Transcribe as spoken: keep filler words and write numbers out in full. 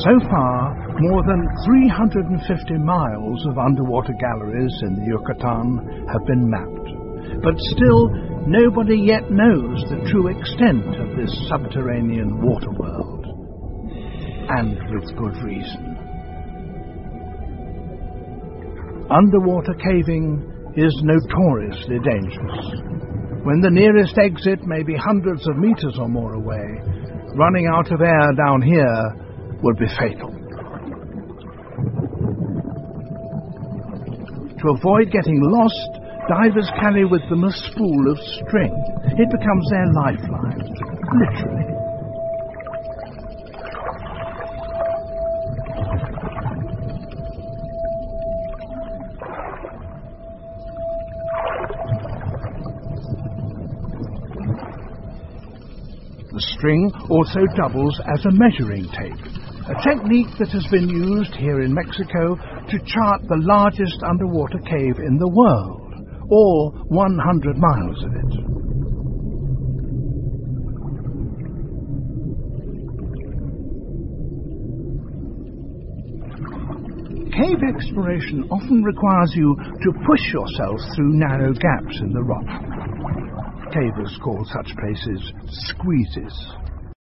So far, more than three hundred fifty miles of underwater galleries in the Yucatan have been mapped, but still nobody yet knows the true extent of this subterranean water world. And with good reason. Underwater caving is notoriously dangerous. When the nearest exit may be hundreds of meters or more away, running out of air down here would be fatal. To avoid getting lost, divers carry with them a spool of string. It becomes their lifeline, literally. The string also doubles as a measuring tape, a technique that has been used here in Mexico to chart the largest underwater cave in the world, all one hundred miles of it. Cave exploration often requires you to push yourself through narrow gaps in the rock. Cavers call such places squeezes.